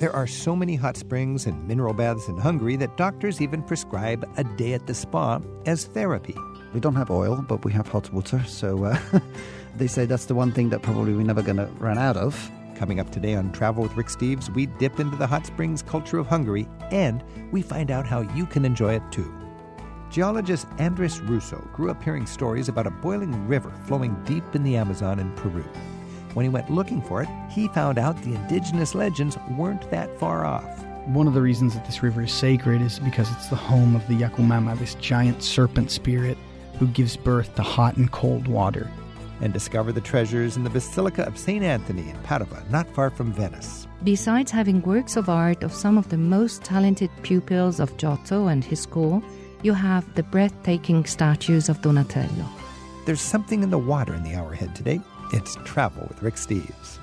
There are so many hot springs and mineral baths in Hungary that doctors even prescribe a day at the spa as therapy. We don't have oil, but we have hot water, so they say that's the one thing that probably we're never going to run out of. Coming up today on Travel with Rick Steves, we dip into the hot springs culture of Hungary, and we find out how you can enjoy it too. Geologist Andres Russo grew up hearing stories about a boiling river flowing deep in the Amazon in Peru. When he went looking for it, he found out the indigenous legends weren't that far off. One of the reasons that this river is sacred is because it's the home of the Yakumama, this giant serpent spirit who gives birth to hot and cold water. And discover the treasures in the Basilica of St. Anthony in Padova, not far from Venice. Besides having works of art of some of the most talented pupils of Giotto and his school, you have the breathtaking statues of Donatello. There's something in the water in the hour ahead today. It's Travel with Rick Steves.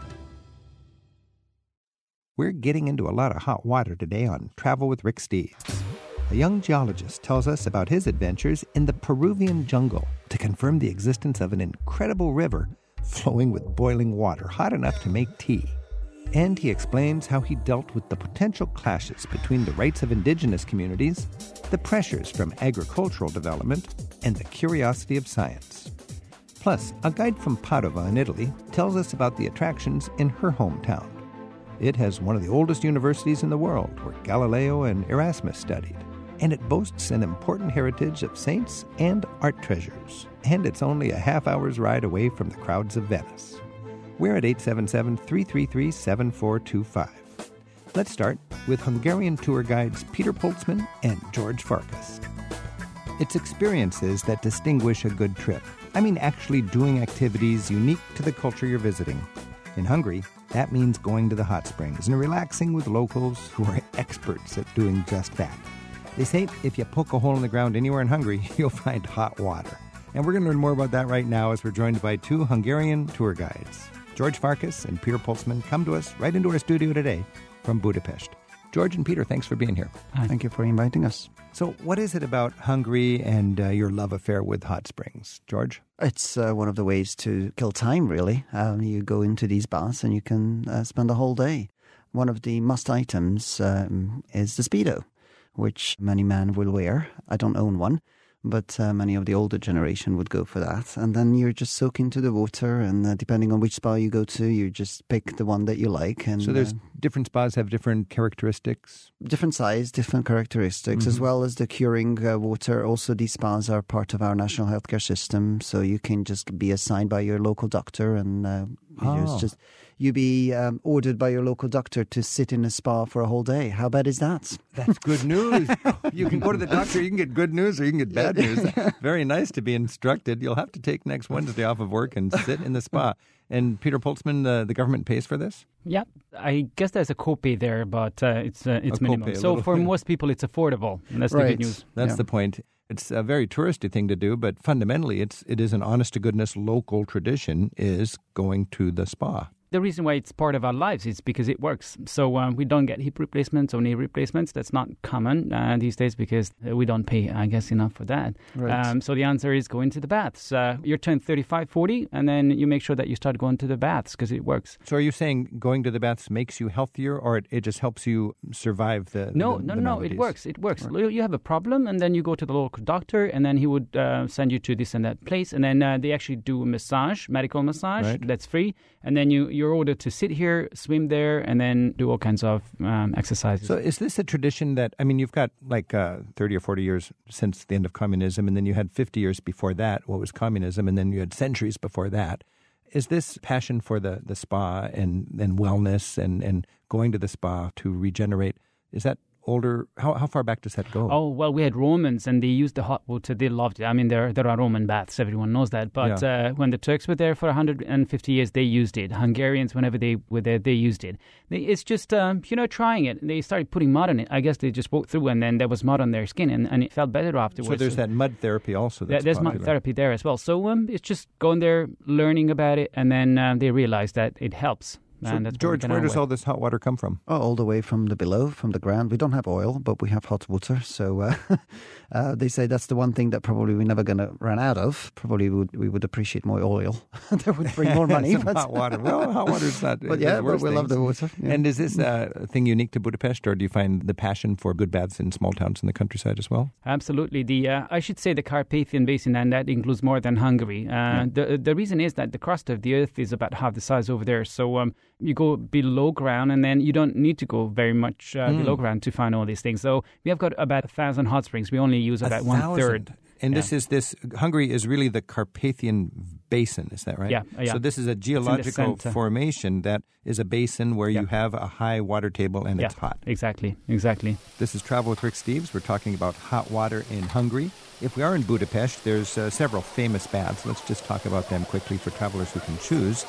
We're getting into a lot of hot water today on Travel with Rick Steves. A young geologist tells us about his adventures in the Peruvian jungle to confirm the existence of an incredible river flowing with boiling water hot enough to make tea. And he explains how he dealt with the potential clashes between the rights of indigenous communities, the pressures from agricultural development, and the curiosity of science. Plus, a guide from Padova in Italy tells us about the attractions in her hometown. It has one of the oldest universities in the world, where Galileo and Erasmus studied. And it boasts an important heritage of saints and art treasures. And it's only a half-hour's ride away from the crowds of Venice. We're at 877-333-7425. Let's start with Hungarian tour guides Peter Poltzman and George Farkas. It's experiences that distinguish a good trip. I mean actually doing activities unique to the culture you're visiting. In Hungary, that means going to the hot springs and relaxing with locals who are experts at doing just that. They say if you poke a hole in the ground anywhere in Hungary, you'll find hot water. And we're going to learn more about that right now as we're joined by two Hungarian tour guides. George Farkas and Peter Poltzman come to us right into our studio today from Budapest. George and Peter, thanks for being here. Hi. Thank you for inviting us. So what is it about Hungary and your love affair with hot springs? George? It's one of the ways to kill time, really. You go into these baths and you can spend a whole day. One of the must items is the Speedo, which many men will wear. I don't own one, but many of the older generation would go for that. And then you're just soaked into the water, and depending on which spa you go to, you just pick the one that you like. And so there's different spas have different characteristics? Different size, different characteristics, as well as the curing water. Also, these spas are part of our national healthcare system, so you can just be assigned by your local doctor, and you be ordered by your local doctor to sit in a spa for a whole day. How bad is that? That's good news. You can go to the doctor, you can get good news or you can get bad news. Very nice to be instructed. You'll have to take next Wednesday off of work and sit in the spa. And Peter Poltzman, the government pays for this? Yeah, I guess there's a copay there, but it's minimum. So for most people, it's affordable. And that's the good news. That's the point. It's a very touristy thing to do, but fundamentally, it is an honest-to-goodness local tradition is going to the spa. The reason why it's part of our lives is because it works. So we don't get hip replacements or knee replacements. That's not common these days because we don't pay, I guess, enough for that. Right. So the answer is go into the baths. You turn 35, 40, and then you make sure that you start going to the baths because it works. So are you saying going to the baths makes you healthier, or it just helps you survive the No, maladies? it works. It works. Right. You have a problem, and then you go to the local doctor, and then he would send you to this and that place, and then they actually do a massage, medical massage, that's free, and then you're ordered to sit here, swim there, and then do all kinds of exercises. So is this a tradition that, I mean, you've got like 30 or 40 years since the end of communism, and then you had 50 years before that, what was communism, and then you had centuries before that. Is this passion for the spa and wellness and going to the spa to regenerate, is that older? How far back does that go? Oh, well, we had Romans, and they used the hot water. They loved it. I mean, there are Roman baths. Everyone knows that. But when the Turks were there for 150 years, they used it. Hungarians, whenever they were there, they used it. It's just, trying it. They started putting mud on it. I guess they just walked through, and then there was mud on their skin, and it felt better afterwards. So there's that mud therapy also that's There's popular. mud therapy there as well. So it's just going there, learning about it, and then they realize that it helps. And that's George, where does all this hot water come from? Oh, all the way from the below, from the ground. We don't have oil, but we have hot water. So they say that's the one thing that probably we're never going to run out of. Probably we would appreciate more oil. That would bring more money. But hot water. Well, hot water is not. But yeah, but we love the water. Yeah. And is this a thing unique to Budapest, or do you find the passion for good baths in small towns in the countryside as well? Absolutely. I should say the Carpathian Basin, and that includes more than Hungary. The reason is that the crust of the earth is about half the size over there. So you go below ground, and then you don't need to go very much below ground to find all these things. So we have got about 1,000 hot springs. We only use about 1/3. And Hungary is really the Carpathian Basin, is that right? Yeah. So this is a geological formation that is a basin where you have a high water table and it's hot. Exactly. This is Travel with Rick Steves. We're talking about hot water in Hungary. If we are in Budapest, there's several famous baths. Let's just talk about them quickly for travelers who can choose.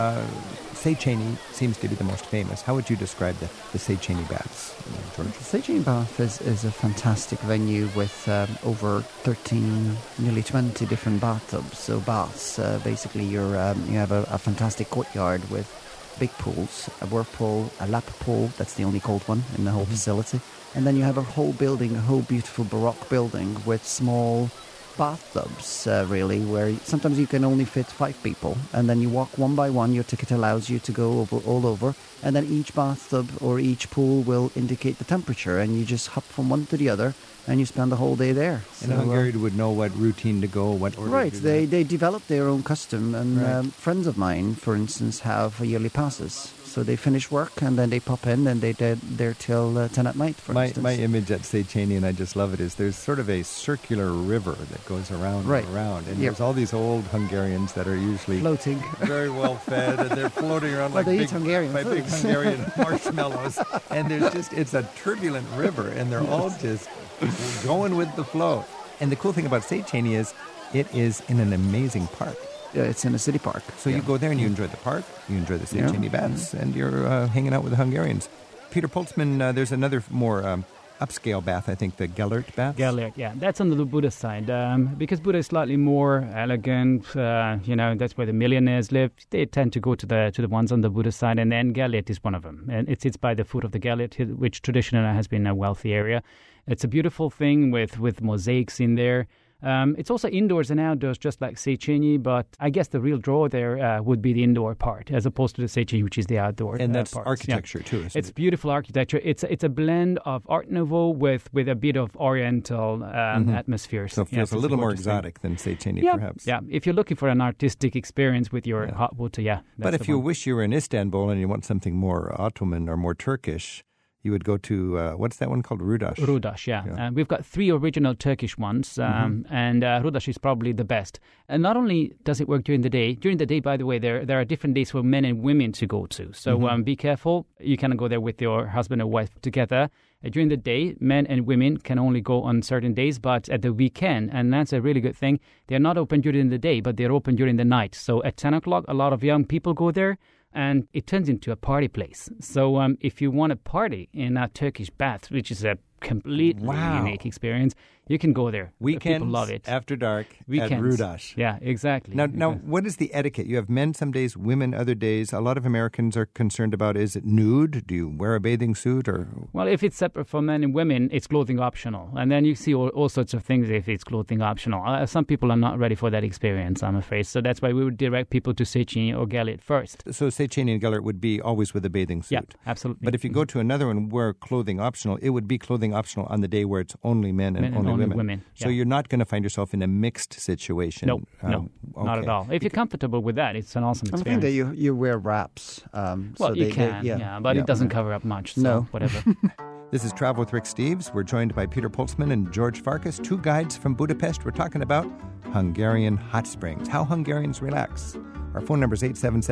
Széchenyi seems to be the most famous. How would you describe the Széchenyi baths, George? The Széchenyi bath is a fantastic venue with over 13, nearly 20 different bathtubs. So baths, basically you have a fantastic courtyard with big pools, a whirlpool, a lap pool. That's the only cold one in the whole facility. And then you have a whole building, a whole beautiful Baroque building with small bathtubs, really, where sometimes you can only fit 5 people. And then you walk one by one. Your ticket allows you to go all over. And then each bathtub or each pool will indicate the temperature. And you just hop from one to the other, and you spend the whole day there. And Hungary would know what routine to go, what order right, to do. They develop their own custom. And friends of mine, for instance, have yearly passes. So they finish work and then they pop in and they're there till 10 at night, for instance. My image at Széchenyi, and I just love it, is there's sort of a circular river that goes around and around. And there's all these old Hungarians that are usually floating, very well fed, and they're floating around like big Hungarian marshmallows. And it's a turbulent river, and they're all just going with the flow. And the cool thing about Széchenyi is it is in an amazing park. Yeah, it's in a city park. So you go there and you enjoy the park, you enjoy the Széchenyi baths, and you're hanging out with the Hungarians. Peter Pultzman, there's another more upscale bath, I think, the Gellert bath. Gellert, yeah. That's on the Buda side. Because Buda is slightly more elegant, that's where the millionaires live. They tend to go to the ones on the Buda side, and then Gellert is one of them. And it sits by the foot of the Gellert, which traditionally has been a wealthy area. It's a beautiful thing with mosaics in there. It's also indoors and outdoors, just like Széchenyi, but I guess the real draw there would be the indoor part, as opposed to the Széchenyi, which is the outdoor And that's part. architecture, too, isn't it? It's beautiful architecture. It's a blend of Art Nouveau with a bit of Oriental atmosphere. So it feels a little more exotic than Széchenyi, perhaps. Yeah, if you're looking for an artistic experience with your hot water, But if you wish you were in Istanbul and you want something more Ottoman or more Turkish, you would go to, what's that one called? Rudash. Rudash, yeah. We've got 3 original Turkish ones, and Rudash is probably the best. And not only does it work during the day, by the way, there are different days for men and women to go to. So be careful. You cannot go there with your husband or wife together. During the day, men and women can only go on certain days, but at the weekend, and that's a really good thing, they're not open during the day, but they're open during the night. So at 10 o'clock, a lot of young people go there, and it turns into a party place. So if you want to party in a Turkish bath, which is a completely unique experience, you can go there. Weekends, people love it. After dark, at Rudash. Yeah, exactly. Now, what is the etiquette? You have men some days, women other days. A lot of Americans are concerned about, is it nude? Do you wear a bathing suit? Well, if it's separate for men and women, it's clothing optional. And then you see all sorts of things if it's clothing optional. Some people are not ready for that experience, I'm afraid. So that's why we would direct people to Széchenyi or Gellert first. So Széchenyi and Gellert would be always with a bathing suit? Yeah, absolutely. But if you go to another one where clothing optional, it would be clothing optional on the day where it's only men and only women. Yeah. So you're not going to find yourself in a mixed situation. No, not at all. If you're comfortable with that, it's an awesome experience. I think that you wear wraps. Well, you can, but it doesn't cover up much. So whatever. This is Travel with Rick Steves. We're joined by Peter Pultzman and George Farkas, 2 guides from Budapest. We're talking about Hungarian hot springs, how Hungarians relax. Our phone number is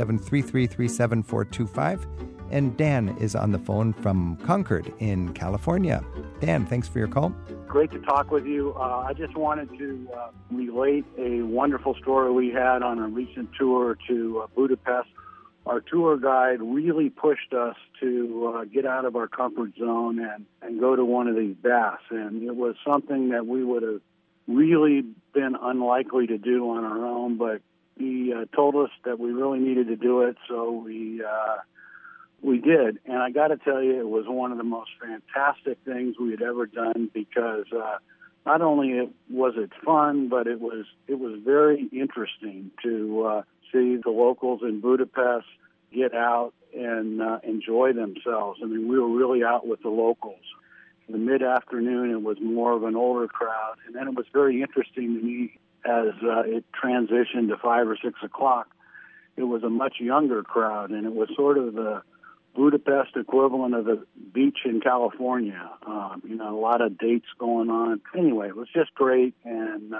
877-333-7425. And Dan is on the phone from Concord in California. Dan, thanks for your call. Great to talk with you. I just wanted to relate a wonderful story we had on a recent tour to Budapest. Our tour guide really pushed us to get out of our comfort zone and go to one of these baths. And it was something that we would have really been unlikely to do on our own, but he told us that we really needed to do it, so we We did, and I got to tell you, it was one of the most fantastic things we had ever done because not only was it fun, but it was very interesting to see the locals in Budapest get out and enjoy themselves. I mean, we were really out with the locals. In the mid-afternoon, it was more of an older crowd, and then it was very interesting to me as it transitioned to 5 or 6 o'clock. It was a much younger crowd, and it was sort of the Budapest equivalent of the beach in California. A lot of dates going on. Anyway, it was just great, and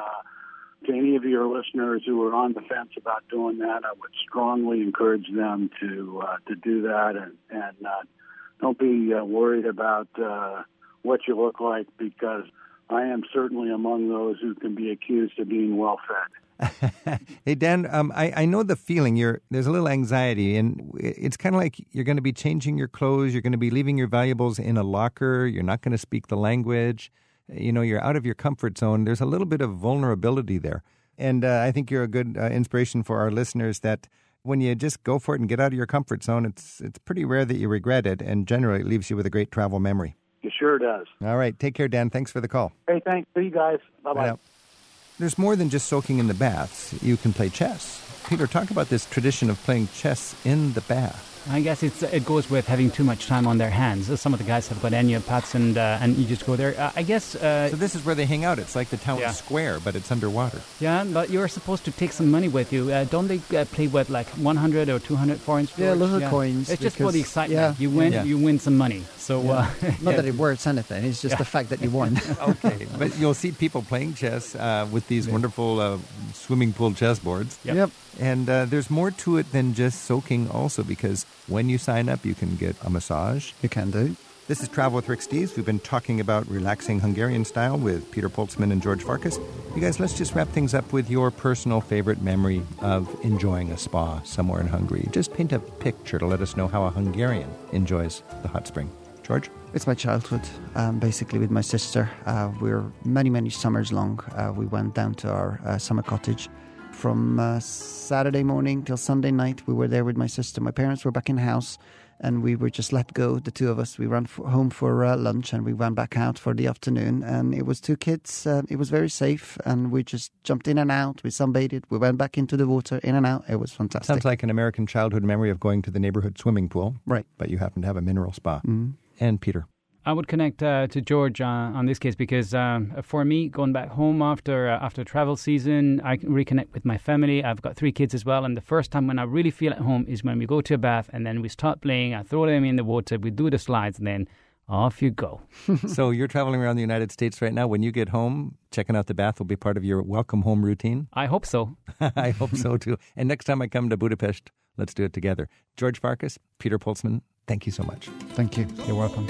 to any of your listeners who are on the fence about doing that, I would strongly encourage them to do that, and don't be worried about what you look like, because I am certainly among those who can be accused of being well-fed. Hey, Dan, I know the feeling. There's a little anxiety, and it's kind of like you're going to be changing your clothes, you're going to be leaving your valuables in a locker, you're not going to speak the language, you're out of your comfort zone. There's a little bit of vulnerability there. And I think you're a good inspiration for our listeners that when you just go for it and get out of your comfort zone, it's pretty rare that you regret it, and generally it leaves you with a great travel memory. It sure does. All right. Take care, Dan. Thanks for the call. Hey, thanks. See you guys. Bye-bye. Right. There's more than just soaking in the baths. You can play chess. Peter, talk about this tradition of playing chess in the bath. I guess it goes with having too much time on their hands. Some of the guys have got pads and you just go there. I guess... so this is where they hang out. It's like the town square, but it's underwater. Yeah, but you're supposed to take some money with you. Don't they play with like 100 or 200 foreign stores? Yeah, little coins. It's just for the excitement. You win some money. So not that it worth anything. It's just the fact that you won. Okay, but you'll see people playing chess with these wonderful swimming pool chessboards. Yep. And there's more to it than just soaking also, because when you sign up, you can get a massage. You can do. This is Travel with Rick Steves. We've been talking about relaxing Hungarian style with Peter Poltzman and George Farkas. You guys, let's just wrap things up with your personal favorite memory of enjoying a spa somewhere in Hungary. Just paint a picture to let us know how a Hungarian enjoys the hot spring. George? It's my childhood, basically with my sister. We're many, many summers long. We went down to our summer cottage. From Saturday morning till Sunday night, we were there with my sister. My parents were back in the house, and we were just let go, the two of us. We ran home for lunch, and we went back out for the afternoon. And it was 2 kids. It was very safe, and we just jumped in and out. We sunbathed. We went back into the water, in and out. It was fantastic. Sounds like an American childhood memory of going to the neighborhood swimming pool. Right. But you happen to have a mineral spa. Mm-hmm. And Peter? I would connect to George on this case because for me, going back home after travel season, I can reconnect with my family. I've got 3 kids as well, and the first time when I really feel at home is when we go to a bath and then we start playing. I throw them in the water, we do the slides, and then off you go. So you're traveling around the United States right now. When you get home, checking out the bath will be part of your welcome home routine? I hope so. I hope so, too. And next time I come to Budapest, let's do it together. George Farkas, Peter Poltzman, thank you so much. Thank you. You're welcome.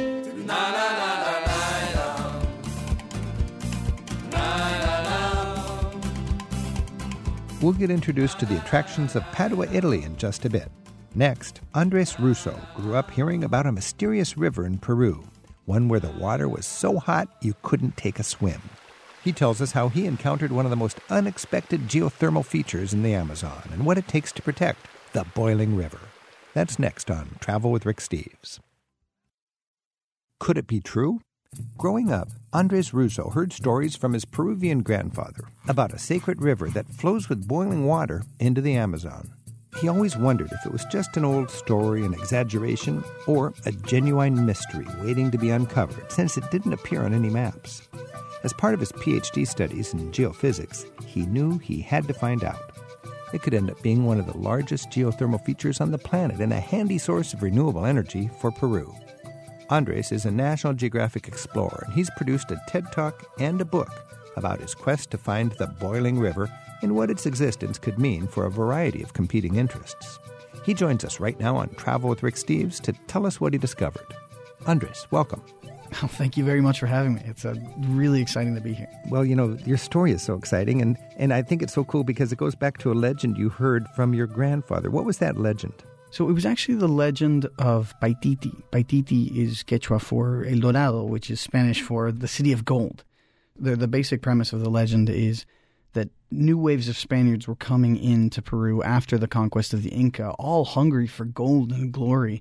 We'll get introduced to the attractions of Padua, Italy in just a bit. Next, Andres Russo grew up hearing about a mysterious river in Peru, one where the water was so hot you couldn't take a swim. He tells us how he encountered one of the most unexpected geothermal features in the Amazon and what it takes to protect the boiling river. That's next on Travel with Rick Steves. Could it be true? Growing up, Andres Russo heard stories from his Peruvian grandfather about a sacred river that flows with boiling water into the Amazon. He always wondered if it was just an old story, an exaggeration, or a genuine mystery waiting to be uncovered, since it didn't appear on any maps. As part of his PhD studies in geophysics, he knew he had to find out. It could end up being one of the largest geothermal features on the planet and a handy source of renewable energy for Peru. Andres is a National Geographic explorer, and he's produced a TED Talk and a book about his quest to find the boiling river and what its existence could mean for a variety of competing interests. He joins us right now on Travel with Rick Steves to tell us what he discovered. Andres, welcome. Oh, thank you very much for having me. It's really exciting to be here. Well, your story is so exciting, and I think it's so cool because it goes back to a legend you heard from your grandfather. What was that legend? So it was actually the legend of Paititi. Paititi is Quechua for El Dorado, which is Spanish for the city of gold. The basic premise of the legend is that new waves of Spaniards were coming into Peru after the conquest of the Inca, all hungry for gold and glory.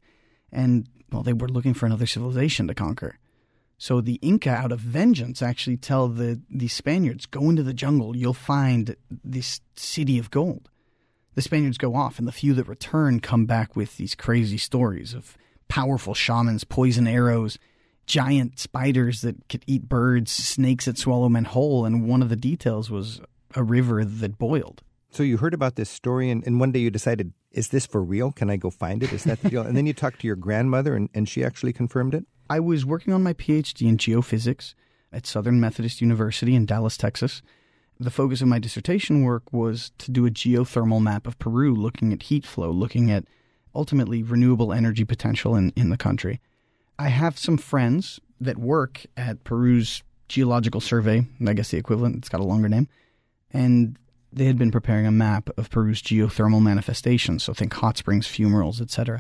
And, well, they were looking for another civilization to conquer. So the Inca, out of vengeance, actually tell the Spaniards, go into the jungle, you'll find this city of gold. The Spaniards go off, and the few that return come back with these crazy stories of powerful shamans, poison arrows, giant spiders that could eat birds, snakes that swallow men whole, and one of the details was a river that boiled. So you heard about this story, and one day you decided, is this for real? Can I go find it? Is that the deal? And then you talked to your grandmother, and she actually confirmed it? I was working on my PhD in geophysics at Southern Methodist University in Dallas, Texas. The focus of my dissertation work was to do a geothermal map of Peru, looking at heat flow, looking at ultimately renewable energy potential in the country. I have some friends that work at Peru's Geological Survey, I guess the equivalent, it's got a longer name, and they had been preparing a map of Peru's geothermal manifestations, so think hot springs, fumaroles, etc.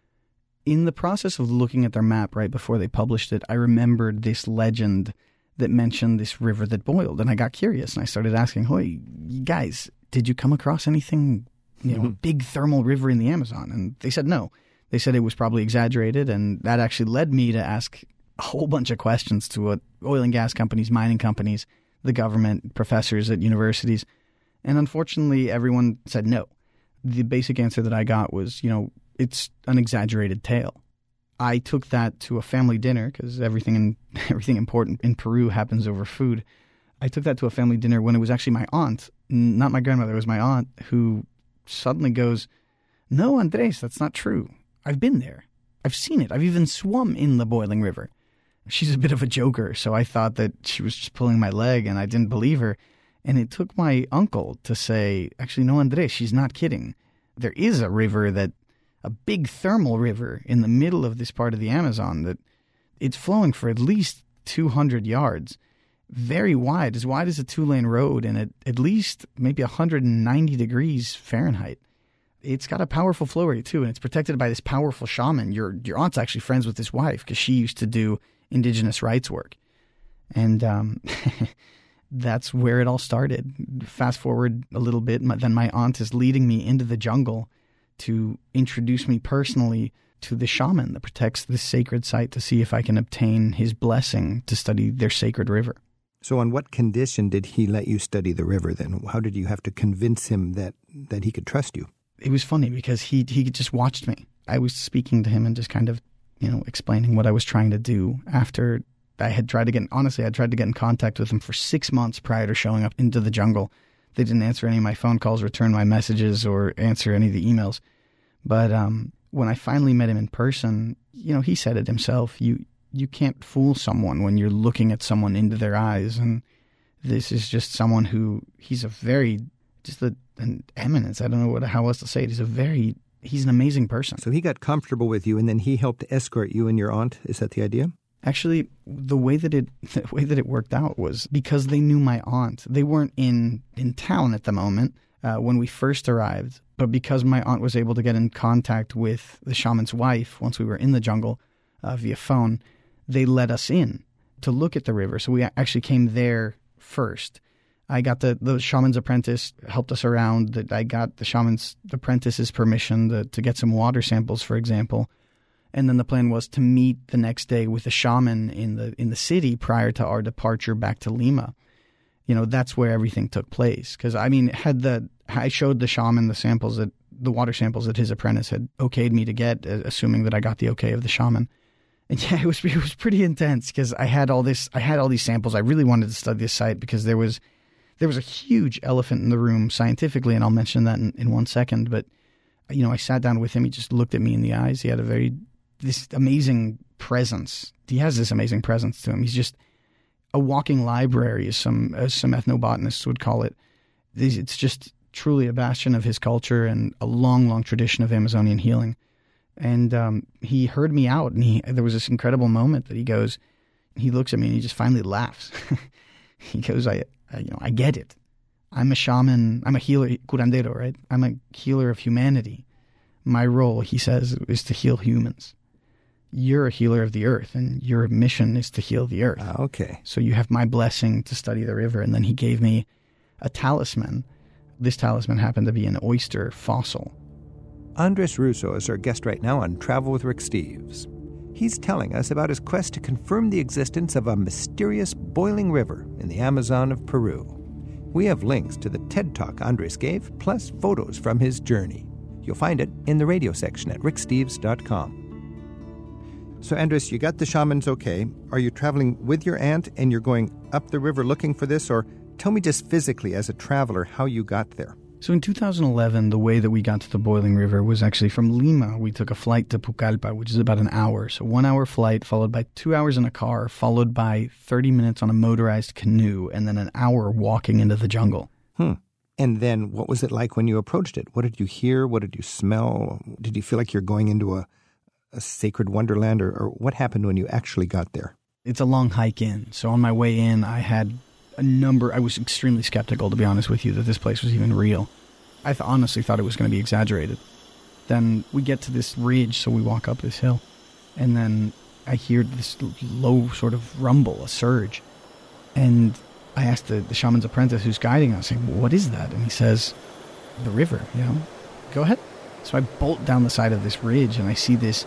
In the process of looking at their map right before they published it, I remembered this legend that mentioned this river that boiled. And I got curious and I started asking, "Hey, guys, did you come across anything, big thermal river in the Amazon?" And they said no. They said it was probably exaggerated. And that actually led me to ask a whole bunch of questions to oil and gas companies, mining companies, the government, professors at universities. And unfortunately, everyone said no. The basic answer that I got was, it's an exaggerated tale. I took that to a family dinner because everything important in Peru happens over food. I took that to a family dinner when it was actually my aunt, not my grandmother, it was my aunt, who suddenly goes, "No, Andres, that's not true. I've been there. I've seen it. I've even swum in the boiling river." She's a bit of a joker, so I thought that she was just pulling my leg and I didn't believe her. And it took my uncle to say, "Actually, no, Andres, she's not kidding. There is a river a big thermal river in the middle of this part of the Amazon that it's flowing for at least 200 yards, very wide as a 2-lane road, and at least maybe 190 degrees Fahrenheit. It's got a powerful flow rate too, and it's protected by this powerful shaman. Your aunt's actually friends with his wife because she used to do indigenous rights work. And that's where it all started. Fast forward a little bit, then my aunt is leading me into the jungle to introduce me personally to the shaman that protects this sacred site to see if I can obtain his blessing to study their sacred river. So on what condition did he let you study the river then? How did you have to convince him that he could trust you? It was funny because he just watched me. I was speaking to him and just kind of, explaining what I was trying to do after I had tried to get in contact with him for 6 months prior to showing up into the jungle. They didn't answer any of my phone calls, return my messages, or answer any of the emails. But when I finally met him in person, he said it himself. You can't fool someone when you're looking at someone into their eyes. And this is just someone who, he's an eminence. I don't know how else to say it. He's an amazing person. So he got comfortable with you, and then he helped escort you and your aunt. Is that the idea? Actually, the way that it worked out was because they knew my aunt. They weren't in town at the moment when we first arrived, but because my aunt was able to get in contact with the shaman's wife once we were in the jungle via phone, they let us in to look at the river. So we actually came there first. I got the shaman's apprentice helped us around. I got the shaman's apprentice's permission to get some water samples, for example. And then the plan was to meet the next day with a shaman in the city prior to our departure back to Lima. That's where everything took place. Because I showed the shaman the water samples that his apprentice had okayed me to get, assuming that I got the okay of the shaman. And yeah, it was pretty intense because I had all these samples. I really wanted to study this site because there was a huge elephant in the room scientifically, and I'll mention that in 1 second. But I sat down with him. He just looked at me in the eyes. He had this amazing presence. He has this amazing presence to him. He's just a walking library, as some ethnobotanists would call it. It's just truly a bastion of his culture and a long, long tradition of Amazonian healing. And he heard me out, and there was this incredible moment that he looks at me and he just finally laughs. He goes, I get it. I'm a shaman. I'm a healer, curandero, right? I'm a healer of humanity. My role, he says, is to heal humans. You're a healer of the earth, and your mission is to heal the earth. Okay. So you have my blessing to study the river. And then he gave me a talisman. This talisman happened to be an oyster fossil. Andres Russo is our guest right now on Travel with Rick Steves. He's telling us about his quest to confirm the existence of a mysterious boiling river in the Amazon of Peru. We have links to the TED Talk Andres gave, plus photos from his journey. You'll find it in the radio section at ricksteves.com. So, Andres, you got the shamans okay. Are you traveling with your aunt and you're going up the river looking for this? Or tell me just physically, as a traveler, how you got there. So in 2011, the way that we got to the Boiling River was actually from Lima. We took a flight to Pucallpa, which is about an hour. So 1 hour flight, followed by 2 hours in a car, followed by 30 minutes on a motorized canoe, and then an hour walking into the jungle. And then what was it like when you approached it? What did you hear? What did you smell? Did you feel like you're going into a sacred wonderland? Or what happened when you actually got there? It's a long hike in. So on my way in, I had I was extremely skeptical, to be honest with you, that this place was even real. I honestly thought it was going to be exaggerated. Then we get to this ridge, so we walk up this hill, and then I hear this low sort of rumble, a surge. And I asked the shaman's apprentice who's guiding us, what is that? And he says, the river, go ahead. So I bolt down the side of this ridge, and I see this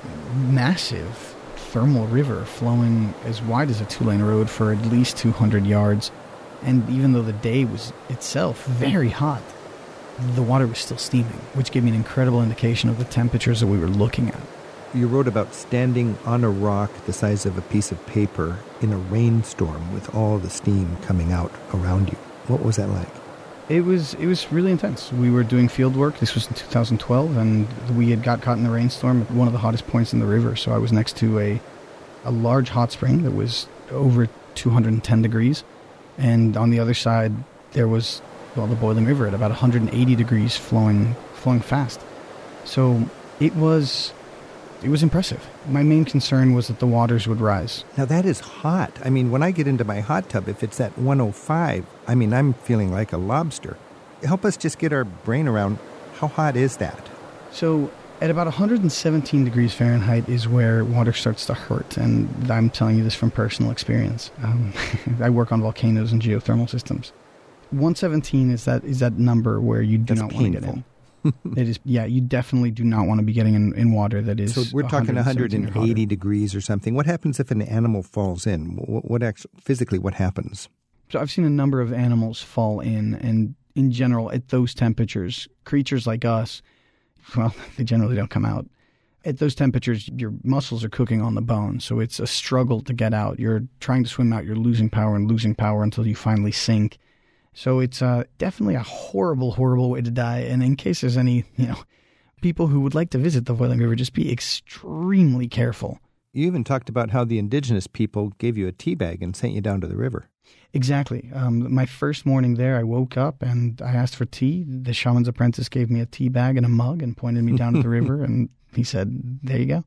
massive thermal river flowing as wide as a 2-lane road for at least 200 yards. And even though the day was itself very hot, the water was still steaming, which gave me an incredible indication of the temperatures that we were looking at. You wrote about standing on a rock the size of a piece of paper in a rainstorm with all the steam coming out around you. What was that like? It was really intense. We were doing field work. This was in 2012, and we had got caught in the rainstorm at one of the hottest points in the river. So I was next to a large hot spring that was over 210 degrees. And on the other side, there was, the boiling river at about 180 degrees flowing fast. So it was impressive. My main concern was that the waters would rise. Now that is hot. I mean, when I get into my hot tub, if it's at 105, I'm feeling like a lobster. Help us just get our brain around, how hot is that? So at about 117 degrees Fahrenheit is where water starts to hurt, and I'm telling you this from personal experience. I work on volcanoes and geothermal systems. 117 is that number where you do not want to get in. It is, you definitely do not want to be getting in water that is. So we're talking 180 degrees or something. What happens if an animal falls in? What physically what happens? So I've seen a number of animals fall in, and in general, at those temperatures, creatures like us, well, they generally don't come out. At those temperatures, your muscles are cooking on the bone, so it's a struggle to get out. You're trying to swim out, you're losing power until you finally sink. So it's definitely a horrible, horrible way to die. And in case there's any, people who would like to visit the Boiling River, just be extremely careful. You even talked about how the indigenous people gave you a tea bag and sent you down to the river. Exactly. My first morning there, I woke up and I asked for tea. The shaman's apprentice gave me a tea bag and a mug and pointed me down to the river. And he said, there you go.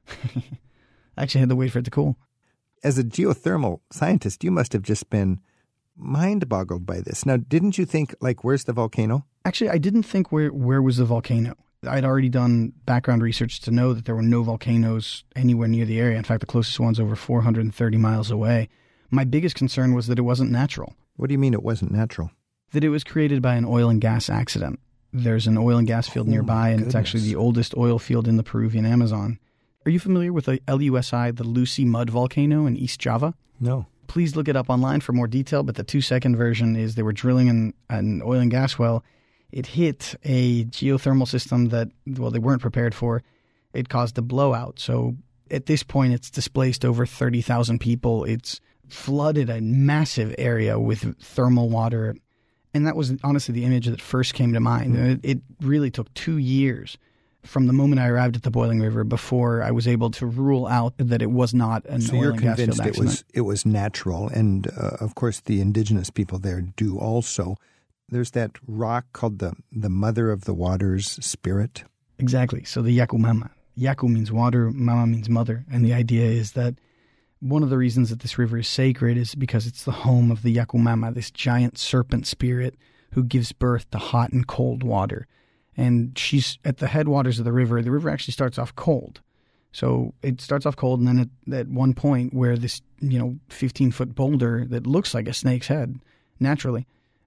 I actually had to wait for it to cool. As a geothermal scientist, you must have just been mind-boggled by this. Now, didn't you think, where's the volcano? Actually, I didn't think where was the volcano. I'd already done background research to know that there were no volcanoes anywhere near the area. In fact, the closest one's over 430 miles away. My biggest concern was that it wasn't natural. What do you mean it wasn't natural? That it was created by an oil and gas accident. There's an oil and gas field nearby, and it's actually the oldest oil field in the Peruvian Amazon. Are you familiar with the LUSI, the Lucy Mud Volcano in East Java? No. Please look it up online for more detail, but the 2-second version is they were drilling an oil and gas well. It hit a geothermal system that, they weren't prepared for. It caused a blowout. So at this point, it's displaced over 30,000 people. It's flooded a massive area with thermal water. And that was honestly the image that first came to mind. Mm-hmm. It really took 2 years from the moment I arrived at the Boiling River before I was able to rule out that it was not an oil and gas field accident. So you're convinced it was natural, and of course the indigenous people there do also. There's that rock called the Mother of the Waters spirit. Exactly. So the Yaku Mama. Yaku means water, Mama means mother, and the idea is that one of the reasons that this river is sacred is because it's the home of the Yaku Mama, this giant serpent spirit who gives birth to hot and cold water. And she's at the headwaters of the river. The river actually starts off cold. So it starts off cold, and then at one point where this, 15-foot boulder that looks like a snake's head, naturally,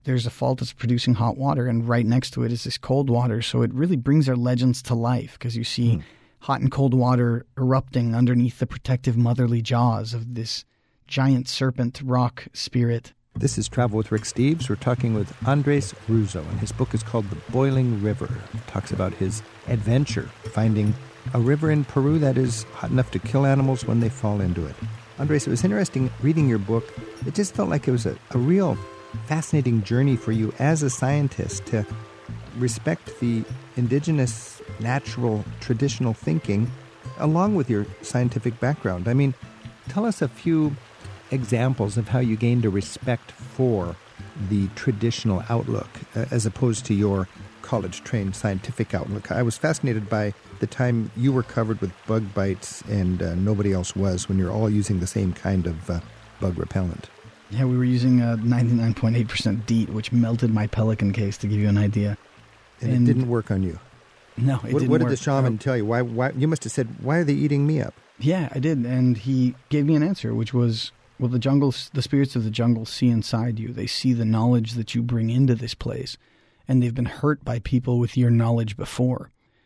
there's a fault that's producing hot water, and right next to it is this cold water. So it really brings our legends to life, because you see hot and cold water erupting underneath the protective motherly jaws of this giant serpent rock spirit. This is Travel with Rick Steves. We're talking with Andres Ruzo, and his book is called The Boiling River. It talks about his adventure finding a river in Peru that is hot enough to kill animals when they fall into it. Andres, it was interesting reading your book. It just felt like it was a real fascinating journey for you as a scientist to respect the indigenous, natural, traditional thinking along with your scientific background. I mean, tell us a few examples of how you gained a respect for the traditional outlook as opposed to your college-trained scientific outlook. I was fascinated by the time you were covered with bug bites and nobody else was, when you're all using the same kind of bug repellent. Yeah, we were using 99.8% DEET, which melted my Pelican case, to give you an idea. And it didn't work on you? No, it didn't work. What did the shaman tell you? Why? You must have said, why are they eating me up? Yeah, I did. And he gave me an answer, which was, well, the spirits of the jungle see inside you. They see the knowledge that you bring into this place. And they've been hurt by people with your knowledge before.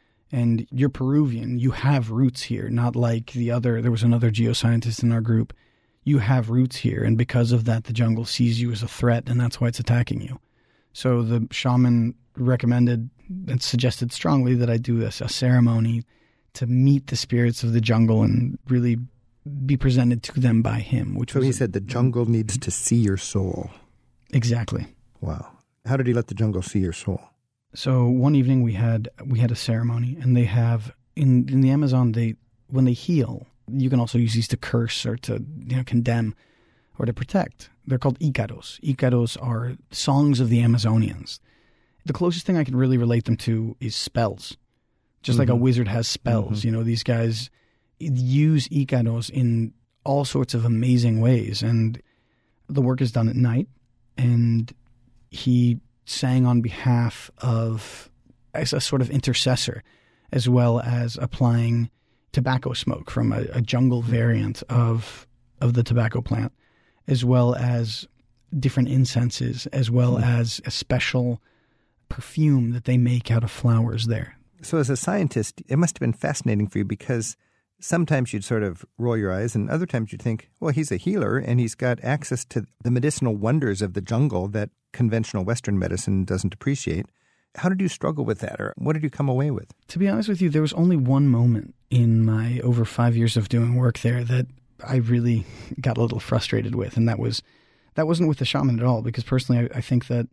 And you're Peruvian. You have roots here, not like there was another geoscientist in our group. You have roots here. And because of that, the jungle sees you as a threat, and that's why it's attacking you. So the shaman recommended and suggested strongly that I do a ceremony to meet the spirits of the jungle and really be presented to them by him. So he said the jungle needs to see your soul. Exactly. Wow. How did he let the jungle see your soul? So one evening we had a ceremony, and they have in the Amazon, when they heal, you can also use these to curse or to condemn or to protect. They're called icaros. Icaros are songs of the Amazonians. The closest thing I can really relate them to is spells. Just like a wizard has spells. These guys use icaros in all sorts of amazing ways. And the work is done at night. And he sang on behalf of, as a sort of intercessor, as well as applying tobacco smoke from a jungle variant of the tobacco plant, as well as different incenses, as well as a special perfume that they make out of flowers there. So as a scientist, it must have been fascinating for you, because sometimes you'd sort of roll your eyes and other times you'd think, well, he's a healer and he's got access to the medicinal wonders of the jungle that conventional Western medicine doesn't appreciate. How did you struggle with that, or what did you come away with? To be honest with you, there was only one moment in my over 5 years of doing work there that I really got a little frustrated with, and that wasn't with the shaman at all, because personally I think that,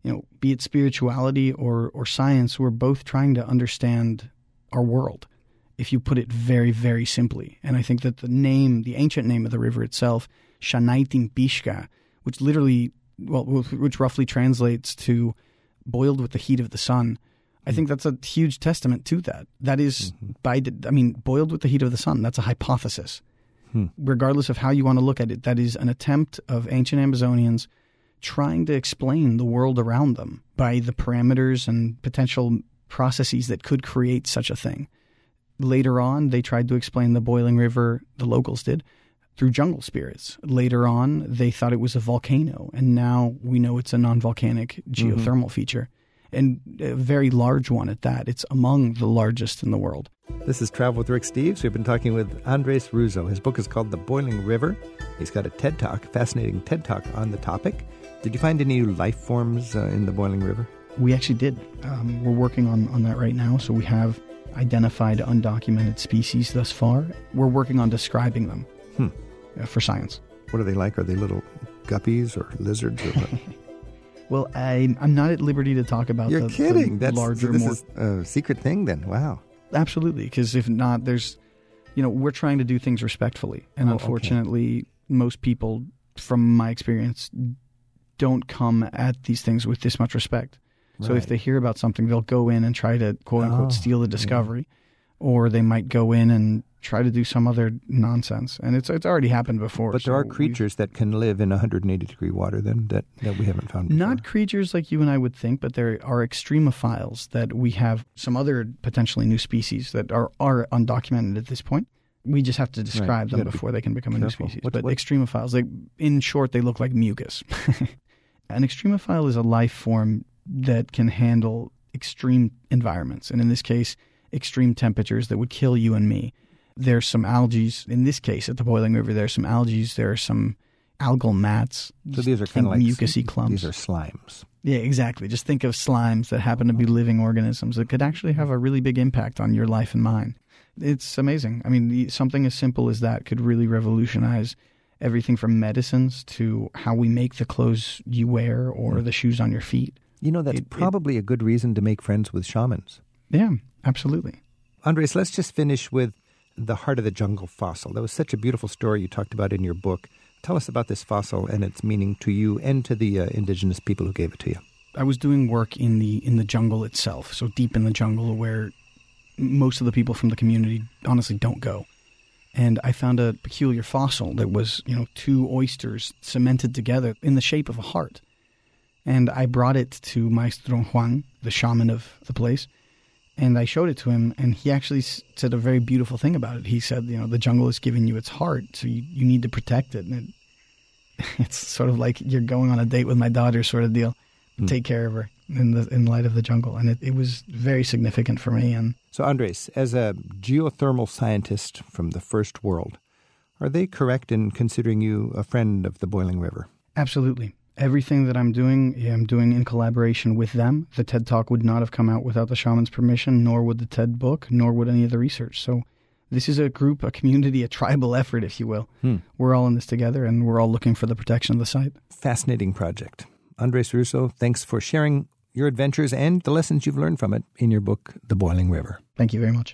be it spirituality or science, we're both trying to understand our world, if you put it very, very simply. And I think that the ancient name of the river itself, Xanaytinpixca, which roughly translates to boiled with the heat of the sun, I think that's a huge testament to that. That is, boiled with the heat of the sun, that's a hypothesis. Regardless of how you want to look at it, that is an attempt of ancient Amazonians trying to explain the world around them by the parameters and potential processes that could create such a thing. Later on, they tried to explain the boiling river, the locals did, through jungle spirits. Later on, they thought it was a volcano, and now we know it's a non-volcanic geothermal feature, and a very large one at that. It's among the largest in the world. This is Travel with Rick Steves. We've been talking with Andres Ruzo. His book is called The Boiling River. He's got a TED Talk, fascinating TED Talk on the topic. Did you find any life forms in the Boiling River? We actually did. We're working on that right now, so we have identified undocumented species thus far. We're working on describing them for science. What are they like? Are they little guppies or lizards? Or what? Well, I'm not at liberty to talk about You're kidding. The larger, this is a secret thing then. Wow. Absolutely, because if not, there's, we're trying to do things respectfully. And unfortunately, most people, from my experience, don't come at these things with this much respect. Right. So if they hear about something, they'll go in and try to, quote unquote, steal the discovery. Or they might go in and try to do some other nonsense. And it's already happened before. But there are creatures that can live in 180-degree water then that we haven't found before. Not creatures like you and I would think, but there are extremophiles that we have, some other potentially new species that are undocumented at this point. We just have to describe them before they can become a new species. But extremophiles, in short, they look like mucus. An extremophile is a life form that can handle extreme environments, and in this case, extreme temperatures that would kill you and me. There's some algae. In this case, at the Boiling River, there's some algae. There are some algal mats. So these are kind of like mucousy clumps. These are slimes. Yeah, exactly. Just think of slimes that happen to be living organisms that could actually have a really big impact on your life and mine. It's amazing. I mean, something as simple as that could really revolutionize everything from medicines to how we make the clothes you wear or the shoes on your feet. You know, that's probably a good reason to make friends with shamans. Yeah, absolutely. Andres, let's just finish with the Heart of the Jungle fossil. That was such a beautiful story you talked about in your book. Tell us about this fossil and its meaning to you and to the indigenous people who gave it to you. I was doing work in the jungle itself, so deep in the jungle where most of the people from the community honestly don't go. And I found a peculiar fossil that was, two oysters cemented together in the shape of a heart. And I brought it to Maestro Juan, the shaman of the place, and I showed it to him, and he actually said a very beautiful thing about it. He said, the jungle is giving you its heart, so you need to protect it. And it's sort of like you're going on a date with my daughter sort of deal. Take care of her in light of the jungle. And it was very significant for me. And so, Andres, as a geothermal scientist from the first world, are they correct in considering you a friend of the Boiling River? Absolutely. Everything that I'm doing in collaboration with them. The TED Talk would not have come out without the shaman's permission, nor would the TED book, nor would any of the research. So this is a group, a community, a tribal effort, if you will. We're all in this together, and we're all looking for the protection of the site. Fascinating project. Andres Russo, thanks for sharing your adventures and the lessons you've learned from it in your book, The Boiling River. Thank you very much.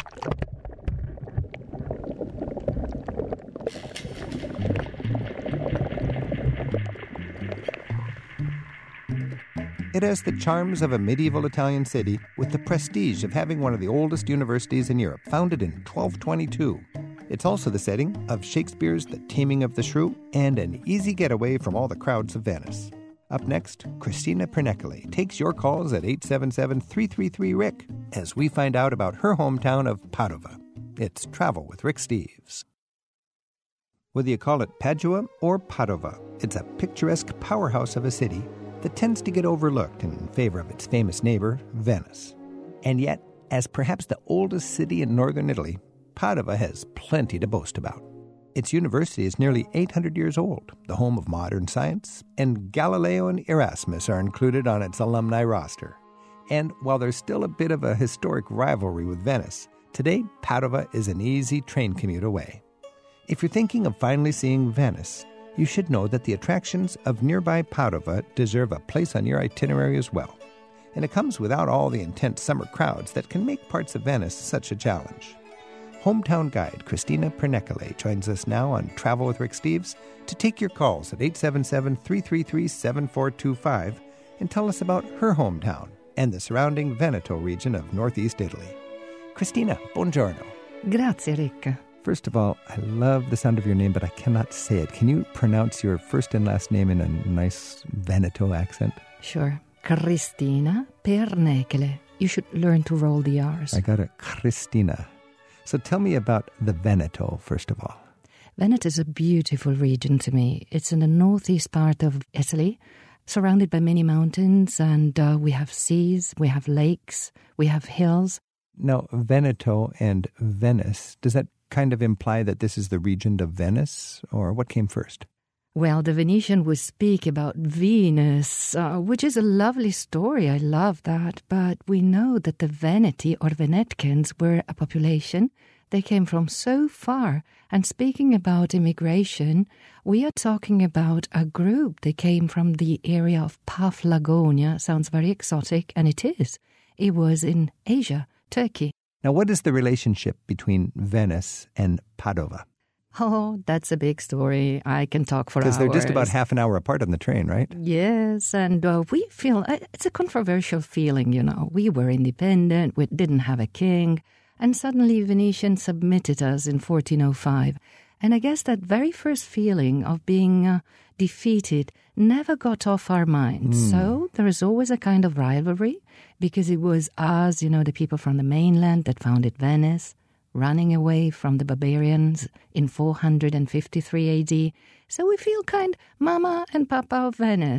It has the charms of a medieval Italian city with the prestige of having one of the oldest universities in Europe, founded in 1222. It's also the setting of Shakespeare's The Taming of the Shrew and an easy getaway from all the crowds of Venice. Up next, Christina Pernecole takes your calls at 877-333-RICK as we find out about her hometown of Padova. It's Travel with Rick Steves. Whether you call it Padua or Padova, it's a picturesque powerhouse of a city that tends to get overlooked in favor of its famous neighbor, Venice. And yet, as perhaps the oldest city in northern Italy, Padova has plenty to boast about. Its university is nearly 800 years old, the home of modern science, and Galileo and Erasmus are included on its alumni roster. And while there's still a bit of a historic rivalry with Venice, today Padova is an easy train commute away. If you're thinking of finally seeing Venice, you should know that the attractions of nearby Padova deserve a place on your itinerary as well. And it comes without all the intense summer crowds that can make parts of Venice such a challenge. Hometown guide Christina Pernecole joins us now on Travel with Rick Steves to take your calls at 877-333-7425 and tell us about her hometown and the surrounding Veneto region of northeast Italy. Christina, buongiorno. Grazie, Rick. First of all, I love the sound of your name, but I cannot say it. Can you pronounce your first and last name in a nice Veneto accent? Sure. Christina Pernecole. You should learn to roll the R's. I got it. Christina. So tell me about the Veneto, first of all. Veneto is a beautiful region to me. It's in the northeast part of Italy, surrounded by many mountains, and we have seas, we have lakes, we have hills. Now, Veneto and Venice, does that kind of imply that this is the region of Venice, or what came first? Well, the Venetian would speak about Venus, which is a lovely story. I love that. But we know that the Veneti or Venetcans were a population. They came from so far. And speaking about immigration, we are talking about a group. They came from the area of Paphlagonia. Sounds very exotic, and it is. It was in Asia, Turkey. Now, what is the relationship between Venice and Padova? Oh, that's a big story. I can talk for hours. Because they're just about half an hour apart on the train, right? Yes, and we feel, it's a controversial feeling, We were independent, we didn't have a king, and suddenly Venetians submitted us in 1405. And I guess that very first feeling of being defeated never got off our minds. So there is always a kind of rivalry, because it was us, the people from the mainland that founded Venice, running away from the barbarians in 453 AD. So we feel kind Mama and Papa of Venice.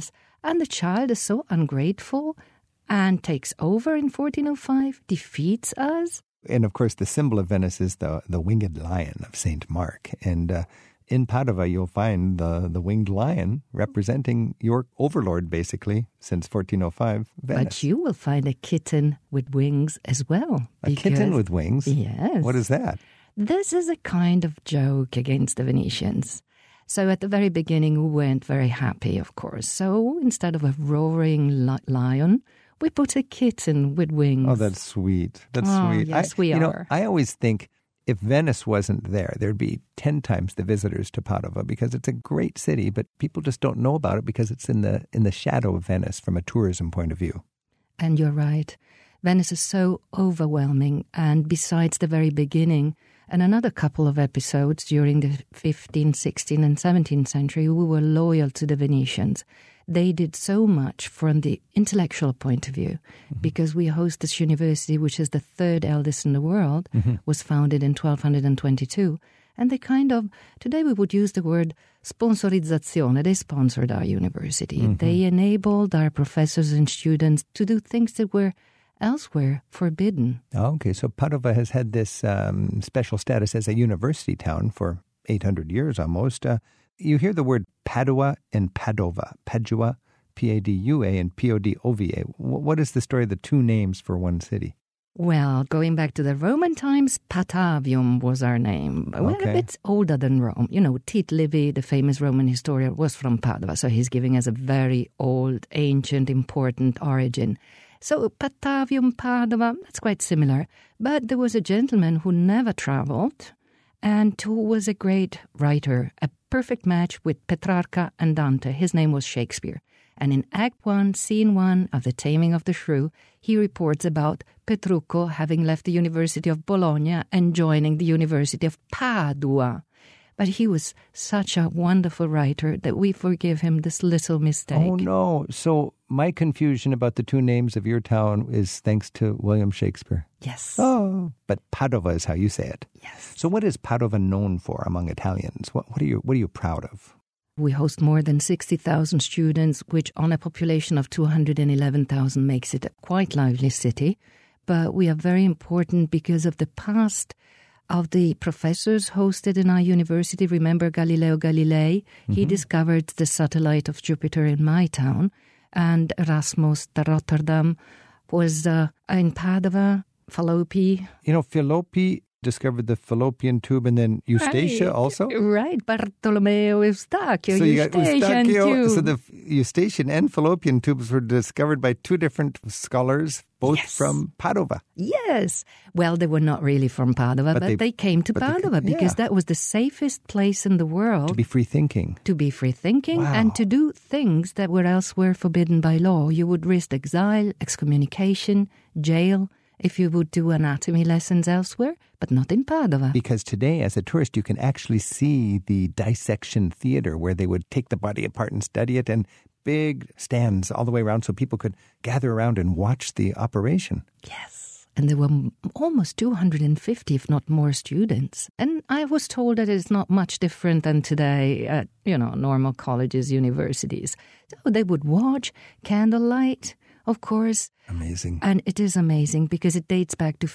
And the child is so ungrateful and takes over in 1405, defeats us. And of course, the symbol of Venice is the winged lion of St. Mark. And in Padova, you'll find the winged lion representing your overlord, basically, since 1405, Venice. But you will find a kitten with wings as well. A kitten with wings? Yes. What is that? This is a kind of joke against the Venetians. So at the very beginning, we weren't very happy, of course. So instead of a roaring lion, we put a kitten with wings. Oh, that's sweet. That's sweet. Yes, we are. I always think if Venice wasn't there, there'd be 10 times the visitors to Padova because it's a great city, but people just don't know about it because it's in the shadow of Venice from a tourism point of view. And you're right. Venice is so overwhelming. And besides the very beginning, and another couple of episodes during the 15th, 16th, and 17th century, we were loyal to the Venetians. They did so much from the intellectual point of view, because we host this university, which is the third eldest in the world, was founded in 1222. And they today we would use the word sponsorizzazione. They sponsored our university. They enabled our professors and students to do things that were elsewhere forbidden. Okay, so Padova has had this special status as a university town for 800 years almost. You hear the word Padua and Padova. Padua, P-A-D-U-A, and P-O-D-O-V-A. What is the story of the two names for one city? Well, going back to the Roman times, Patavium was our name. We're a bit older than Rome. You know, Tite Livy, the famous Roman historian, was from Padua, so he's giving us a very old, ancient, important origin. So Patavium, Padova, that's quite similar. But there was a gentleman who never traveled and who was a great writer, a perfect match with Petrarca and Dante. His name was Shakespeare. And in Act 1, Scene 1 of The Taming of the Shrew, he reports about Petrucco having left the University of Bologna and joining the University of Padua. But he was such a wonderful writer that we forgive him this little mistake. Oh, no. So my confusion about the two names of your town is thanks to William Shakespeare. Yes. Oh, but Padova is how you say it. Yes. So what is Padova known for among Italians? What are you proud of? We host more than 60,000 students, which on a population of 211,000 makes it a quite lively city. But we are very important because of the past of the professors hosted in our university. Remember Galileo Galilei? He discovered the satellite of Jupiter in my town. And Erasmus de Rotterdam was in Padova, Fallopi. You know, Fallopi discovered the fallopian tube, and then Eustacia also? Right, Bartolomeo Eustachio. So you got Eustachio. Tube. So the Eustachian and fallopian tubes were discovered by two different scholars, both from Padova. Yes. Well, they were not really from Padova, but they came to Padova because that was the safest place in the world. To be free-thinking. To be free-thinking and to do things that were elsewhere forbidden by law. You would risk exile, excommunication, jail, if you would do anatomy lessons elsewhere, but not in Padova. Because today, as a tourist, you can actually see the dissection theater where they would take the body apart and study it, and big stands all the way around so people could gather around and watch the operation. Yes. And there were almost 250, if not more, students. And I was told that it's not much different than today at, normal colleges, universities. So they would watch candlelight, of course. Amazing. And it is amazing because it dates back to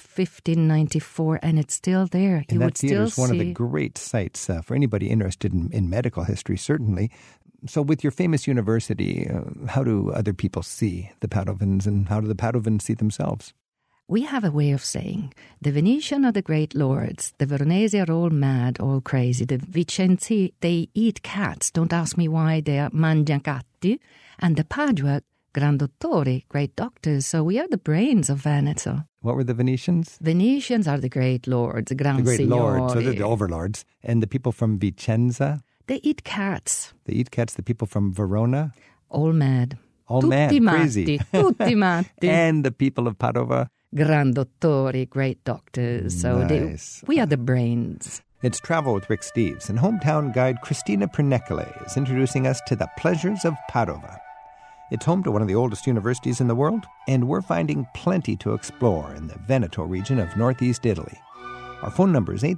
1594 and it's still there. And that theater is one of the great sites for anybody interested in medical history, certainly. So with your famous university, how do other people see the Padovans and how do the Padovans see themselves? We have a way of saying, the Venetian are the great lords, the Veronese are all mad, all crazy, the Vicenzi, they eat cats, don't ask me why, they are mangiacatti, and the Padua, Grandottori, great doctors, so we are the brains of Veneto. What were the Venetians? Venetians are the great lords, Gran The great Signori. lords, so they're the overlords. And the people from Vicenza? They eat cats. They eat cats. The people from Verona? All mad. All Tutti mad, matti, crazy. Tutti matti. And the people of Padova? Grandottori, great doctors. So Nice. we are the brains. It's Travel with Rick Steves, and hometown guide Christina Pernecole is introducing us to the pleasures of Padova. It's home to one of the oldest universities in the world, and we're finding plenty to explore in the Veneto region of northeast Italy. Our phone number is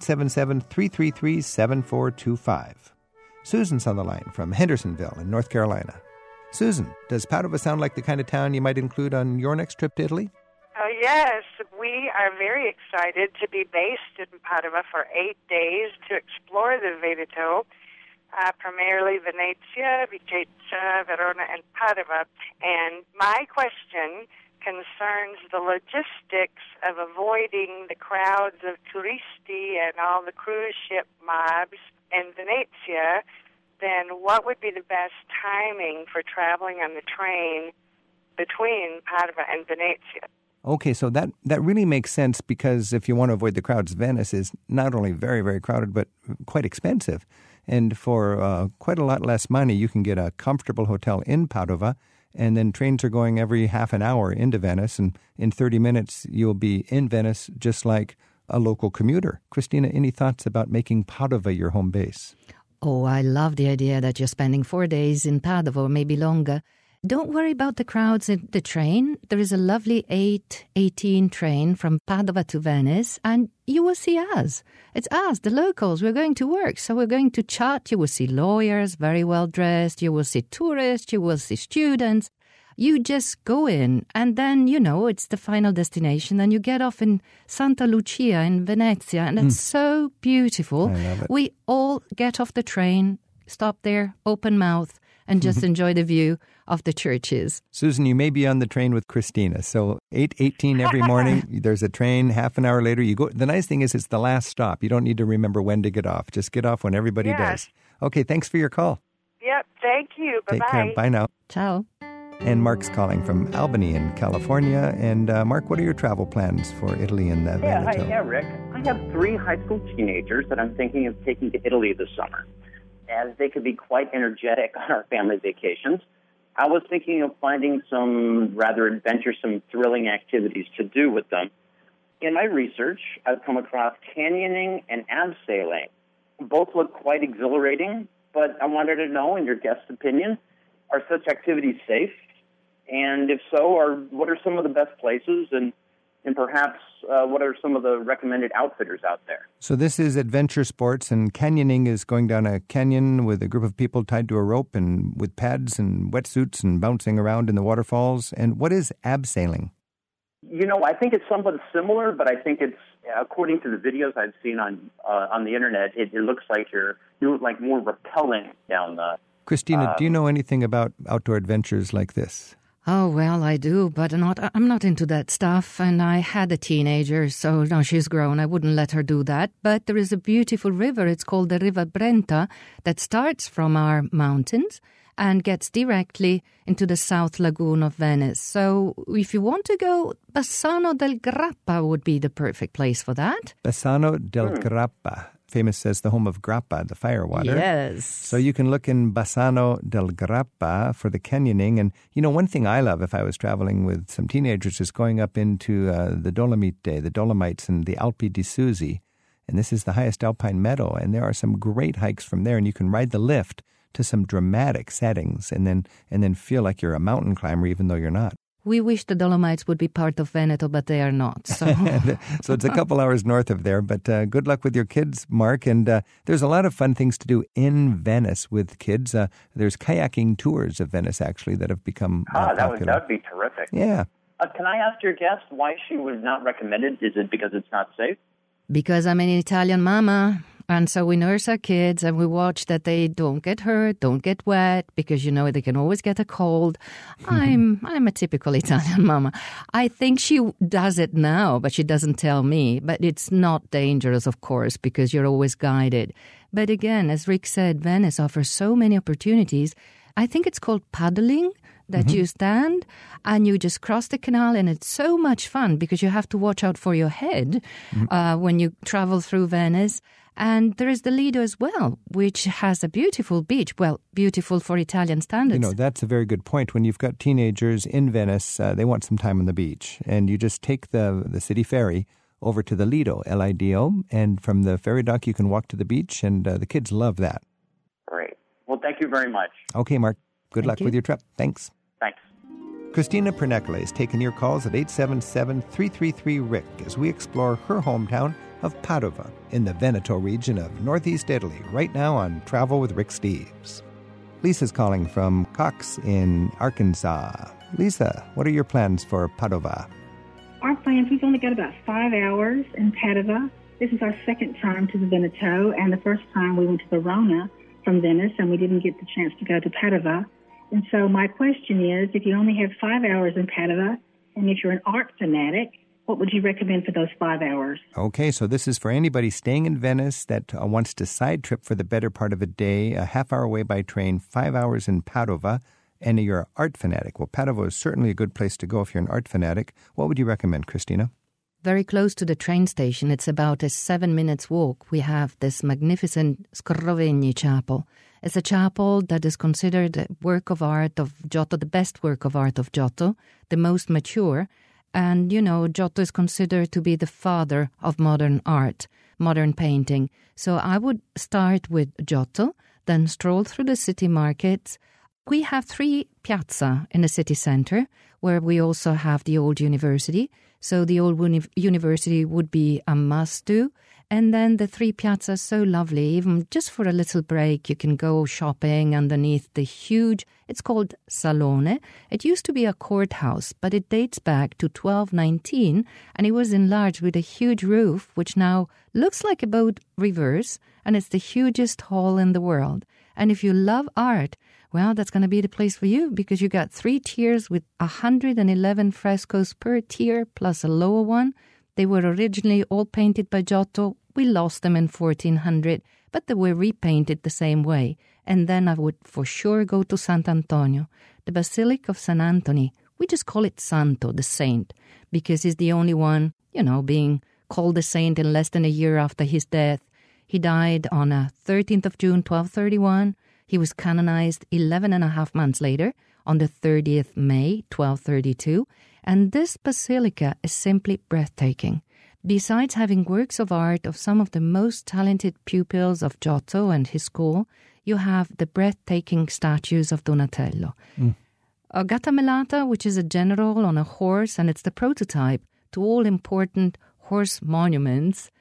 877-333-7425. Susan's on the line from Hendersonville in North Carolina. Susan, does Padova sound like the kind of town you might include on your next trip to Italy? Yes, we are very excited to be based in Padova for 8 days to explore the Veneto, primarily Venezia, Vicenza, Verona, and Padova. And my question concerns the logistics of avoiding the crowds of turisti and all the cruise ship mobs in Venezia. Then what would be the best timing for traveling on the train between Padova and Venezia? Okay, so that really makes sense, because if you want to avoid the crowds, Venice is not only very, very crowded, but quite expensive. And for quite a lot less money, you can get a comfortable hotel in Padova, and then trains are going every half an hour into Venice, and in 30 minutes you'll be in Venice just like a local commuter. Christina, any thoughts about making Padova your home base? Oh, I love the idea that you're spending 4 days in Padova, or maybe longer. Don't worry about the crowds in the train. There is a lovely 8:18 train from Padova to Venice, and you will see us. It's us, the locals. We're going to work, so we're going to chat. You will see lawyers, very well dressed. You will see tourists. You will see students. You just go in, and then, it's the final destination, and you get off in Santa Lucia in Venezia, and it's so beautiful. I love it. We all get off the train, stop there, open mouth, and just enjoy the view of the churches. Susan, you may be on the train with Christina. So 8:18 every morning, there's a train. Half an hour later, you go. The nice thing is it's the last stop. You don't need to remember when to get off. Just get off when everybody does. Okay, thanks for your call. Yep, thank you. Bye-bye. Take care. Bye now. Ciao. And Mark's calling from Albany in California. And Mark, what are your travel plans for Italy and the Veneto? Hi, Rick. I have 3 high school teenagers that I'm thinking of taking to Italy this summer, as they could be quite energetic on our family vacations. I was thinking of finding some rather adventuresome, thrilling activities to do with them. In my research, I've come across canyoning and abseiling. Both look quite exhilarating, but I wanted to know, in your guest's opinion, are such activities safe? And if so, what are some of the best places, and perhaps what are some of the recommended outfitters out there? So this is adventure sports, and canyoning is going down a canyon with a group of people tied to a rope and with pads and wetsuits and bouncing around in the waterfalls. And what is abseiling? I think it's somewhat similar, but I think it's, according to the videos I've seen on the internet, it looks like you're like more rappelling down the... Christina, do you know anything about outdoor adventures like this? Oh, well, I do, but I'm not into that stuff. And I had a teenager, so now she's grown. I wouldn't let her do that. But there is a beautiful river. It's called the River Brenta, that starts from our mountains and gets directly into the South Lagoon of Venice. So if you want to go, Bassano del Grappa would be the perfect place for that. Bassano del Grappa, famous as the home of grappa, the firewater. Yes. So you can look in Bassano del Grappa for the canyoning. And, one thing I love if I was traveling with some teenagers is going up into the Dolomites and the Alpi di Susi. And this is the highest alpine meadow. And there are some great hikes from there. And you can ride the lift to some dramatic settings and then feel like you're a mountain climber even though you're not. We wish the Dolomites would be part of Veneto, but they are not. So, so it's a couple hours north of there. But good luck with your kids, Mark. And there's a lot of fun things to do in Venice with kids. There's kayaking tours of Venice, actually, that have become popular. That would be terrific. Yeah. Can I ask your guest why she would not recommend it? Is it because it's not safe? Because I'm an Italian mama. And so we nurse our kids and we watch that they don't get hurt, don't get wet, because, they can always get a cold. I'm a typical Italian mama. I think she does it now, but she doesn't tell me. But it's not dangerous, of course, because you're always guided. But again, as Rick said, Venice offers so many opportunities. I think it's called paddling, that you stand and you just cross the canal, and it's so much fun because you have to watch out for your head when you travel through Venice. And there is the Lido as well, which has a beautiful beach. Well, beautiful for Italian standards. That's a very good point. When you've got teenagers in Venice, they want some time on the beach. And you just take the city ferry over to the Lido, L-I-D-O. And from the ferry dock, you can walk to the beach. And the kids love that. Great. Well, thank you very much. Okay, Mark. Good luck with your trip. Thanks. Thanks. Christina Pernicole is taking your calls at 877-333-RICK as we explore her hometown of Padova in the Veneto region of northeast Italy right now on Travel with Rick Steves. Lisa's calling from Cox in Arkansas. Lisa, what are your plans for Padova? Our plans, we've only got about 5 hours in Padova. This is our second time to the Veneto, and the first time we went to Verona from Venice, and we didn't get the chance to go to Padova. And so my question is, if you only have 5 hours in Padova, and if you're an art fanatic, what would you recommend for those 5 hours? Okay, so this is for anybody staying in Venice that wants to side trip for the better part of a day, a half hour away by train, 5 hours in Padova, and you're an art fanatic. Well, Padova is certainly a good place to go if you're an art fanatic. What would you recommend, Christina? Very close to the train station. It's about a 7 minutes walk. We have this magnificent Scrovegni chapel. It's a chapel that is considered a work of art of Giotto, the best work of art of Giotto, the most mature. And, you know, Giotto is considered to be the father of modern art, modern painting. So I would start with Giotto, then stroll through the city markets. We have 3 piazza in the city center, where we also have the old university. So the old university would be a must-do. And then the 3 piazzas, so lovely. Even just for a little break, you can go shopping underneath the huge, it's called Salone. It used to be a courthouse, but it dates back to 1219, and it was enlarged with a huge roof, which now looks like a boat reverse, and it's the hugest hall in the world. And if you love art, well, that's going to be the place for you, because you got 3 tiers with 111 frescoes per tier, plus a lower one. They were originally all painted by Giotto. We lost them in 1400, but they were repainted the same way. And then I would for sure go to Sant'Antonio, the Basilica of St. Anthony. We just call it Santo, the saint, because he's the only one, you know, being called a saint in less than a year after his death. He died on 13th of June, 1231. He was canonized 11 and a half months later, on the 30th May, 1232. And this basilica is simply breathtaking. Besides having works of art of some of the most talented pupils of Giotto and his school, you have the breathtaking statues of Donatello. Gattamelata, which is a general on a horse, and it's the prototype to all important horse monuments,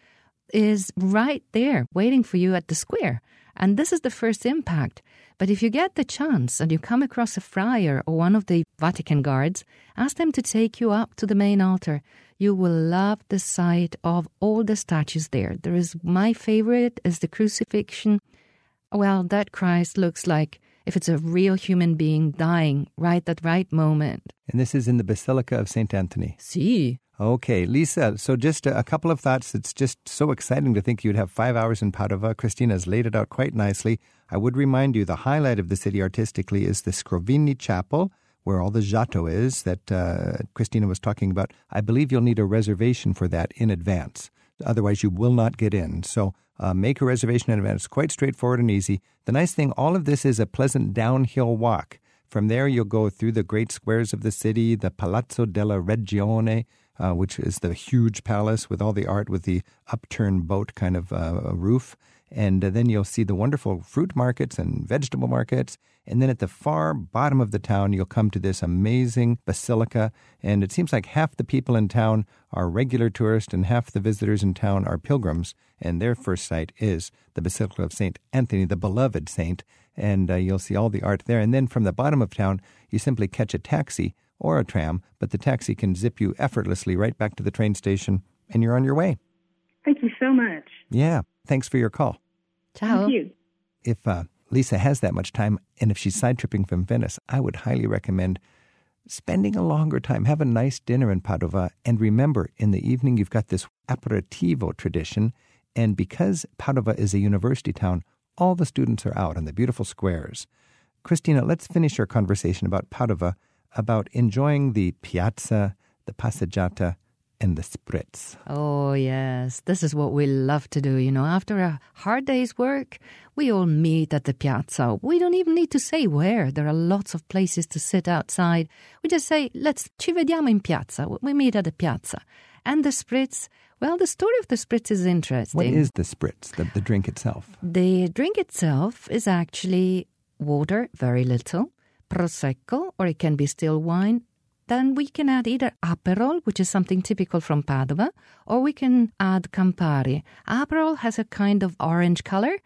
is right there waiting for you at the square. And this is the first impact. But if you get the chance and you come across a friar or one of the Vatican guards, ask them to take you up to the main altar. You will love the sight of all the statues there. There is my favorite is the crucifixion. Well, that Christ looks like if it's a real human being dying right at right moment. And this is in the Basilica of St. Anthony. Si. Okay, Lisa, so just a couple of thoughts. It's just so exciting to think you'd have 5 hours in Padova. Christina's laid it out quite nicely. I would remind you the highlight of the city artistically is the Scrovegni Chapel, where all the Giotto is that Christina was talking about. I believe you'll need a reservation for that in advance. Otherwise, you will not get in. So make a reservation in advance. It's quite straightforward and easy. The nice thing, all of this is a pleasant downhill walk. From there, you'll go through the great squares of the city, the Palazzo della Regione, which is the huge palace with all the art with the upturned boat kind of roof. And then you'll see the wonderful fruit markets and vegetable markets. And then at the far bottom of the town, you'll come to this amazing basilica. And it seems like half the people in town are regular tourists and half the visitors in town are pilgrims. And their first sight is the Basilica of St. Anthony, the beloved saint. And you'll see all the art there. And then from the bottom of town, you simply catch a taxi or a tram, but the taxi can zip you effortlessly right back to the train station, and you're on your way. Thank you so much. Yeah, thanks for your call. Ciao. Thank you. If Lisa has that much time, and if she's side-tripping from Venice, I would highly recommend spending a longer time. Have a nice dinner in Padova, and remember, in the evening you've got this aperitivo tradition, and because Padova is a university town, all the students are out on the beautiful squares. Christina, let's finish our conversation about Padova, about enjoying the piazza, the passeggiata, and the spritz. Oh, yes. This is what we love to do. You know, after a hard day's work, we all meet at the piazza. We don't even need to say where. There are lots of places to sit outside. We just say, ci vediamo in piazza. We meet at the piazza. And the spritz, well, the story of the spritz is interesting. What is the spritz, the drink itself? The drink itself is actually water, very little, Prosecco, or it can be still wine. Then we can add either Aperol, which is something typical from Padova, or we can add Campari. Aperol has a kind of orange color,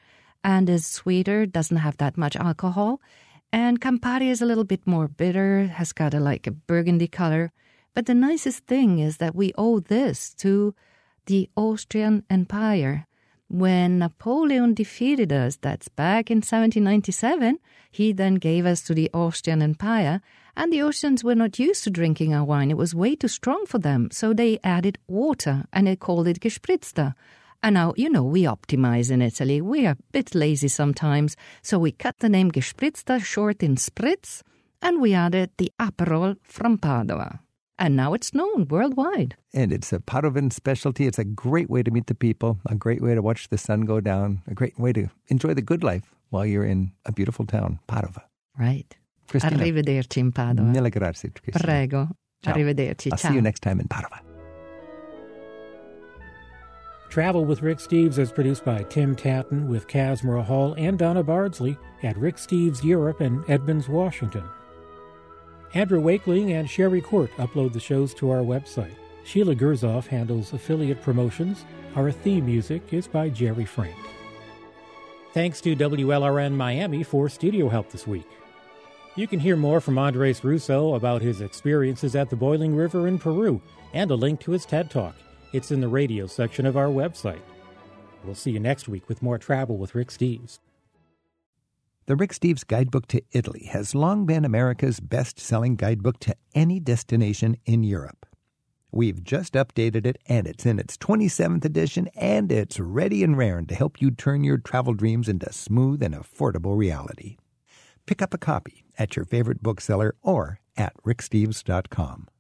and is sweeter, doesn't have that much alcohol. And Campari is a little bit more bitter, has got a burgundy color. But the nicest thing is that we owe this to the Austrian Empire. When Napoleon defeated us, that's back in 1797, he then gave us to the Austrian Empire, and the Austrians were not used to drinking our wine. It was way too strong for them, so they added water, and they called it Gespritzter. And now, we optimize in Italy. We are a bit lazy sometimes, so we cut the name Gespritzter short in Spritz, and we added the Aperol from Padua. And now it's known worldwide. And it's a Padovan specialty. It's a great way to meet the people, a great way to watch the sun go down, a great way to enjoy the good life while you're in a beautiful town, Padova. Right. Christina. Arrivederci in Padova. Mille grazie, Christina. Prego. Ciao. Arrivederci. I'll Ciao. see you next time in Padova. Travel with Rick Steves is produced by Tim Tatton with Kazmira Hall and Donna Bardsley at Rick Steves Europe in Edmonds, Washington. Andrew Wakeling and Sherry Court upload the shows to our website. Sheila Gerzoff handles affiliate promotions. Our theme music is by Jerry Frank. Thanks to WLRN Miami for studio help this week. You can hear more from Andres Russo about his experiences at the Boiling River in Peru and a link to his TED Talk. It's in the radio section of our website. We'll see you next week with more Travel with Rick Steves. The Rick Steves Guidebook to Italy has long been America's best-selling guidebook to any destination in Europe. We've just updated it, and it's in its 27th edition, and it's ready and raring to help you turn your travel dreams into smooth and affordable reality. Pick up a copy at your favorite bookseller or at ricksteves.com.